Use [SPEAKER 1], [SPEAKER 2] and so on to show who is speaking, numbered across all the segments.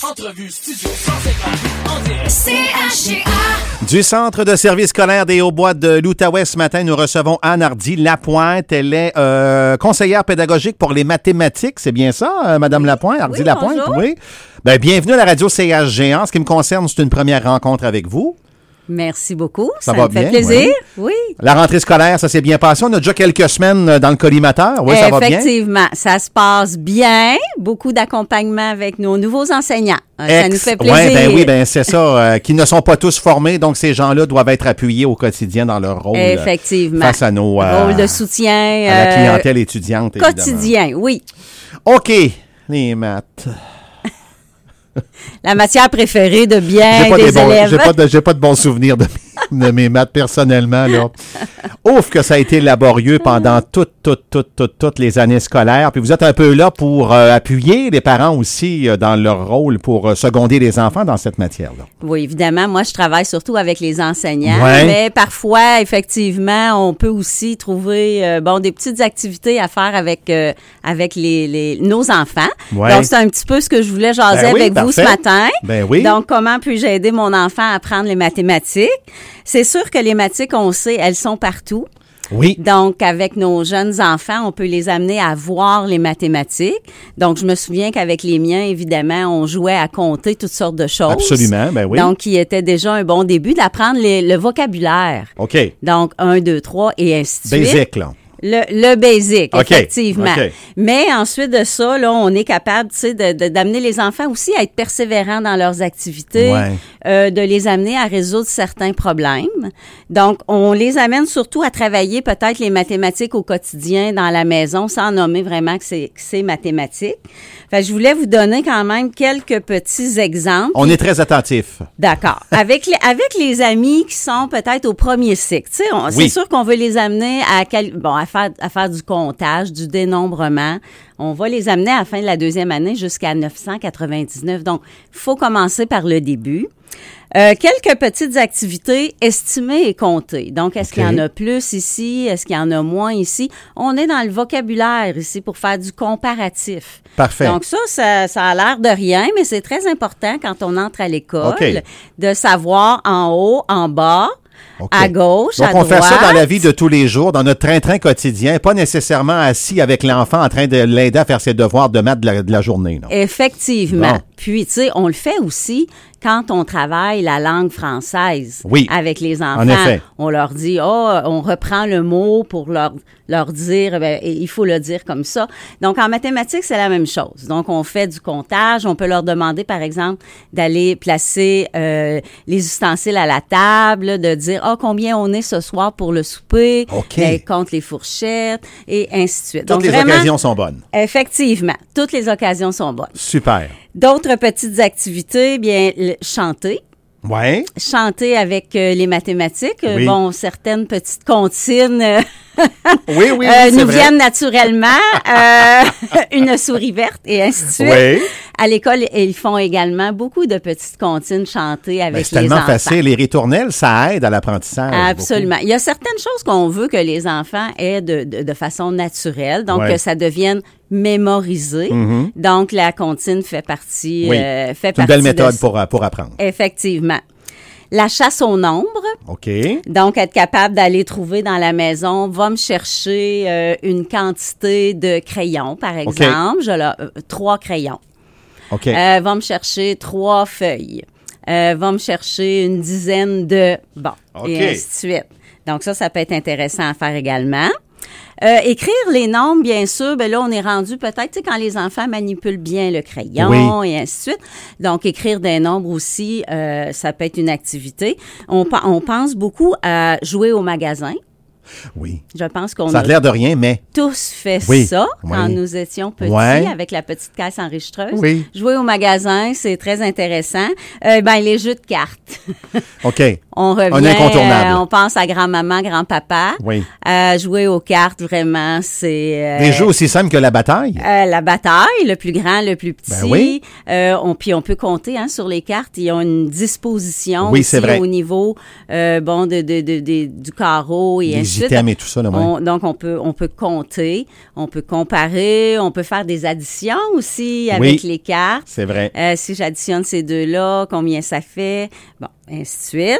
[SPEAKER 1] Entrevue studio 158 en direct.
[SPEAKER 2] CHGA.
[SPEAKER 3] Du Centre de services scolaires des Hauts-Bois de l'Outaouais, ce matin, nous recevons Anne Hardy-Lapointe. Elle est conseillère pédagogique pour les mathématiques. C'est bien ça, Madame Lapointe? Hardy-Lapointe,
[SPEAKER 2] bonjour.
[SPEAKER 3] oui. Ben, bienvenue à la radio CHGA. En ce qui me concerne, c'est une première rencontre avec vous.
[SPEAKER 2] Merci beaucoup.
[SPEAKER 3] Ça va
[SPEAKER 2] me fait
[SPEAKER 3] bien,
[SPEAKER 2] plaisir. Oui.
[SPEAKER 3] La rentrée scolaire, ça s'est bien passé. On a déjà quelques semaines dans le collimateur. Oui, ça va bien.
[SPEAKER 2] Effectivement, ça se passe bien. Beaucoup d'accompagnement avec nos nouveaux enseignants. Ça nous fait plaisir.
[SPEAKER 3] Oui, c'est ça. Qui ne sont pas tous formés, donc ces gens-là doivent être appuyés au quotidien dans leur rôle.
[SPEAKER 2] Effectivement.
[SPEAKER 3] Face à nos...
[SPEAKER 2] rôle de soutien.
[SPEAKER 3] à la clientèle étudiante,
[SPEAKER 2] quotidien, oui.
[SPEAKER 3] OK. Les maths.
[SPEAKER 2] La matière préférée de bien des élèves.
[SPEAKER 3] J'ai pas de bons souvenirs de mes maths personnellement, là. Ouf que ça a été laborieux pendant toutes les années scolaires. Puis vous êtes un peu là pour appuyer les parents aussi dans leur rôle pour seconder les enfants dans cette matière-là.
[SPEAKER 2] Oui, évidemment. Moi, je travaille surtout avec les enseignants.
[SPEAKER 3] Ouais.
[SPEAKER 2] Mais parfois, effectivement, on peut aussi trouver des petites activités à faire avec nos enfants.
[SPEAKER 3] Ouais.
[SPEAKER 2] Donc, c'est un petit peu ce que je voulais jaser avec vous ce matin.
[SPEAKER 3] Ben oui.
[SPEAKER 2] Donc, comment puis-je aider mon enfant à apprendre les mathématiques? C'est sûr que les mathématiques, on sait, elles sont partout.
[SPEAKER 3] Oui.
[SPEAKER 2] Donc, avec nos jeunes enfants, on peut les amener à voir les mathématiques. Donc, je me souviens qu'avec les miens, évidemment, on jouait à compter toutes sortes de choses.
[SPEAKER 3] Absolument, ben oui.
[SPEAKER 2] Donc, qui était déjà un bon début d'apprendre le vocabulaire.
[SPEAKER 3] OK.
[SPEAKER 2] Donc, 1, 2, 3 et ainsi de suite.
[SPEAKER 3] Basic, là.
[SPEAKER 2] Le basic,
[SPEAKER 3] OK.
[SPEAKER 2] effectivement.
[SPEAKER 3] OK.
[SPEAKER 2] Mais ensuite de ça, là, on est capable, tu sais, d'amener les enfants aussi à être persévérants dans leurs activités, de les amener à résoudre certains problèmes. Donc, on les amène surtout à travailler peut-être les mathématiques au quotidien dans la maison, sans nommer vraiment que c'est mathématiques. Fait que je voulais vous donner quand même quelques petits exemples.
[SPEAKER 3] On est très attentifs.
[SPEAKER 2] D'accord. Avec les amis qui sont peut-être au premier cycle, tu sais, c'est sûr qu'on veut les amener à faire du comptage, du dénombrement. On va les amener à la fin de la deuxième année jusqu'à 999. Donc, il faut commencer par le début. Quelques petites activités estimées et comptées. Donc, est-ce qu'il y en a plus ici? Est-ce qu'il y en a moins ici? On est dans le vocabulaire ici pour faire du comparatif.
[SPEAKER 3] Parfait.
[SPEAKER 2] Donc, ça a l'air de rien, mais c'est très important quand on entre à l'école de savoir en haut, en bas, à gauche, à droite.
[SPEAKER 3] Donc, on fait ça dans la vie de tous les jours, dans notre train-train quotidien, pas nécessairement assis avec l'enfant en train de l'aider à faire ses devoirs de maths de la journée. Là.
[SPEAKER 2] Effectivement.
[SPEAKER 3] Bon.
[SPEAKER 2] Puis, tu sais, on le fait aussi quand on travaille la langue française avec les enfants.
[SPEAKER 3] En effet.
[SPEAKER 2] On leur dit, on reprend le mot pour leur dire, il faut le dire comme ça. Donc, en mathématiques, c'est la même chose. Donc, on fait du comptage. On peut leur demander, par exemple, d'aller placer les ustensiles à la table, de dire, combien on est ce soir pour le souper, compte les fourchettes, et ainsi de suite.
[SPEAKER 3] Toutes les occasions sont bonnes.
[SPEAKER 2] Effectivement, toutes les occasions sont bonnes.
[SPEAKER 3] Super.
[SPEAKER 2] D'autres petites activités, bien, chanter.
[SPEAKER 3] Ouais.
[SPEAKER 2] Chanter avec les mathématiques.
[SPEAKER 3] Oui.
[SPEAKER 2] Certaines petites comptines
[SPEAKER 3] nous
[SPEAKER 2] viennent naturellement. Une souris verte et ainsi de suite.
[SPEAKER 3] Oui.
[SPEAKER 2] À l'école, ils font également beaucoup de petites comptines chantées avec les enfants.
[SPEAKER 3] C'est tellement facile. Les ritournelles, ça aide à l'apprentissage.
[SPEAKER 2] Absolument.
[SPEAKER 3] Beaucoup.
[SPEAKER 2] Il y a certaines choses qu'on veut que les enfants aient de façon naturelle, donc que ça devienne mémorisé.
[SPEAKER 3] Mm-hmm.
[SPEAKER 2] Donc, la comptine fait partie
[SPEAKER 3] c'est une belle méthode pour apprendre.
[SPEAKER 2] Effectivement. La chasse au nombre.
[SPEAKER 3] OK.
[SPEAKER 2] Donc, être capable d'aller trouver dans la maison, va me chercher une quantité de crayons, par exemple. 3 crayons.
[SPEAKER 3] OK.
[SPEAKER 2] Va me chercher 3 feuilles. Va me chercher une dizaine de... et ainsi de suite. Donc, ça peut être intéressant à faire également. Écrire les nombres, bien sûr, là, on est rendu peut-être, tu sais, quand les enfants manipulent bien le crayon et ainsi de suite. Donc, écrire des nombres aussi, ça peut être une activité. On pense beaucoup à jouer au magasin.
[SPEAKER 3] Oui.
[SPEAKER 2] Je pense qu'on
[SPEAKER 3] ça a l'air de rien, mais...
[SPEAKER 2] tous fait ça quand nous étions petits avec la petite caisse enregistreuse.
[SPEAKER 3] Oui.
[SPEAKER 2] Jouer au magasin, c'est très intéressant. Les jeux de cartes.
[SPEAKER 3] OK.
[SPEAKER 2] on revient,
[SPEAKER 3] un incontournable.
[SPEAKER 2] on pense à grand-maman, grand-papa.
[SPEAKER 3] Oui.
[SPEAKER 2] Jouer aux cartes, vraiment, c'est...
[SPEAKER 3] Des jeux aussi simples que la bataille.
[SPEAKER 2] La bataille, le plus grand, le plus petit.
[SPEAKER 3] Ben oui.
[SPEAKER 2] Puis on peut compter sur les cartes. Ils ont une disposition
[SPEAKER 3] Oui,
[SPEAKER 2] aussi
[SPEAKER 3] c'est vrai.
[SPEAKER 2] au niveau du carreau et ainsi de
[SPEAKER 3] Les
[SPEAKER 2] suite.
[SPEAKER 3] items et tout ça. Là, oui.
[SPEAKER 2] Donc, on peut compter, on peut comparer, on peut faire des additions aussi avec les cartes.
[SPEAKER 3] C'est vrai.
[SPEAKER 2] Si j'additionne ces deux-là, combien ça fait? Bon, ainsi de suite.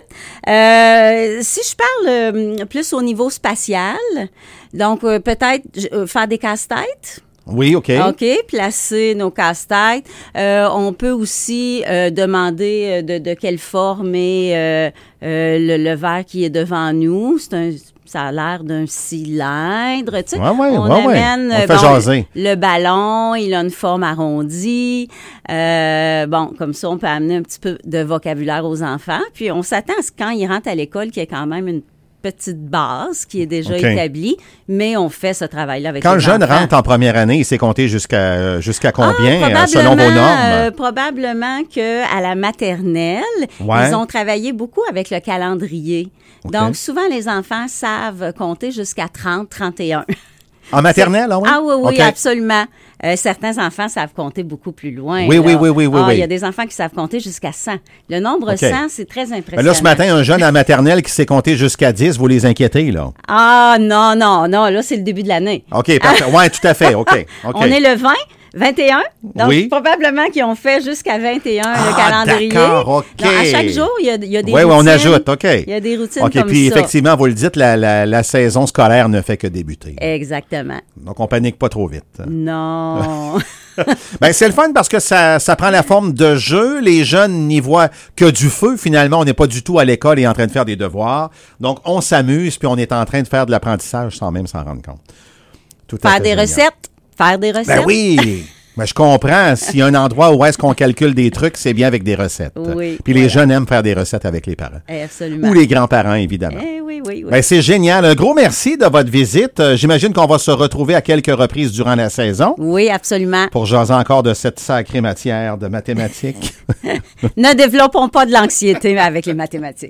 [SPEAKER 2] Si je parle plus au niveau spatial, donc peut-être faire des casse-têtes.
[SPEAKER 3] Oui, OK.
[SPEAKER 2] OK, placer nos casse-têtes. On peut aussi demander de quelle forme est le verre qui est devant nous. Ça a l'air d'un cylindre, tu sais. On amène
[SPEAKER 3] on fait jaser.
[SPEAKER 2] Le ballon, il a une forme arrondie. Comme ça, on peut amener un petit peu de vocabulaire aux enfants. Puis on s'attend à ce quand ils rentrent à l'école qu'il y ait quand même une petite base qui est déjà établie, mais on fait ce travail-là avec les enfants.
[SPEAKER 3] Quand le jeune rentre en première année, il s'est compté jusqu'à combien, selon vos normes?
[SPEAKER 2] Probablement qu'à la maternelle, ils ont travaillé beaucoup avec le calendrier. Okay. Donc, souvent, les enfants savent compter jusqu'à 30, 31.
[SPEAKER 3] En maternelle,
[SPEAKER 2] oui? Ah oui, absolument. Certains enfants savent compter beaucoup plus loin.
[SPEAKER 3] Oui.
[SPEAKER 2] Il y a des enfants qui savent compter jusqu'à 100. Le nombre 100, c'est très impressionnant.
[SPEAKER 3] Là, ce matin, un jeune en maternelle qui sait compter jusqu'à 10, vous les inquiétez, là?
[SPEAKER 2] Ah, non, là, c'est le début de l'année.
[SPEAKER 3] OK, parfait. Oui, tout à fait, OK.
[SPEAKER 2] On est le 20. 21. Donc, probablement qu'ils ont fait jusqu'à 21 le calendrier.
[SPEAKER 3] D'accord, OK.
[SPEAKER 2] Donc, à chaque jour, il y a des routines.
[SPEAKER 3] Oui, on ajoute, OK.
[SPEAKER 2] Il y a des routines comme ça.
[SPEAKER 3] OK, puis effectivement, vous le dites, la saison scolaire ne fait que débuter.
[SPEAKER 2] Exactement.
[SPEAKER 3] Donc, on panique pas trop vite.
[SPEAKER 2] Non.
[SPEAKER 3] Ben, c'est le fun parce que ça prend la forme de jeu. Les jeunes n'y voient que du feu. Finalement, on n'est pas du tout à l'école et en train de faire des devoirs. Donc, on s'amuse puis on est en train de faire de l'apprentissage sans même s'en rendre compte. Tout à fait
[SPEAKER 2] génial. Faire des recettes.
[SPEAKER 3] Ben oui! Mais je comprends. S'il y a un endroit où est-ce qu'on calcule des trucs, c'est bien avec des recettes.
[SPEAKER 2] Oui.
[SPEAKER 3] Puis les jeunes aiment faire des recettes avec les parents.
[SPEAKER 2] Absolument.
[SPEAKER 3] Ou les grands-parents, évidemment.
[SPEAKER 2] Oui.
[SPEAKER 3] Ben, c'est génial. Un gros merci de votre visite. J'imagine qu'on va se retrouver à quelques reprises durant la saison.
[SPEAKER 2] Oui, absolument.
[SPEAKER 3] Pour jaser encore de cette sacrée matière de mathématiques.
[SPEAKER 2] Ne développons pas de l'anxiété avec les mathématiques.